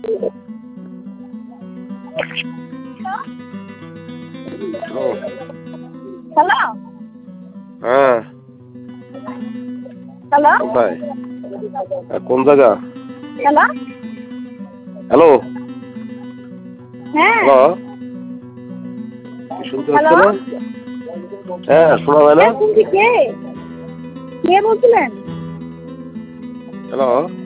Hello. হ্যাঁ, hello. কোথায়? কোন জায়গা? হ্যালো। হ্যালো, হ্যাঁ। হ্যালো, শুনতে হ্যালো। পাচ্ছে না? হ্যাঁ, শোনা যায় না? হ্যাঁ শুনছি। কে কে বলছিলেন? হ্যালো।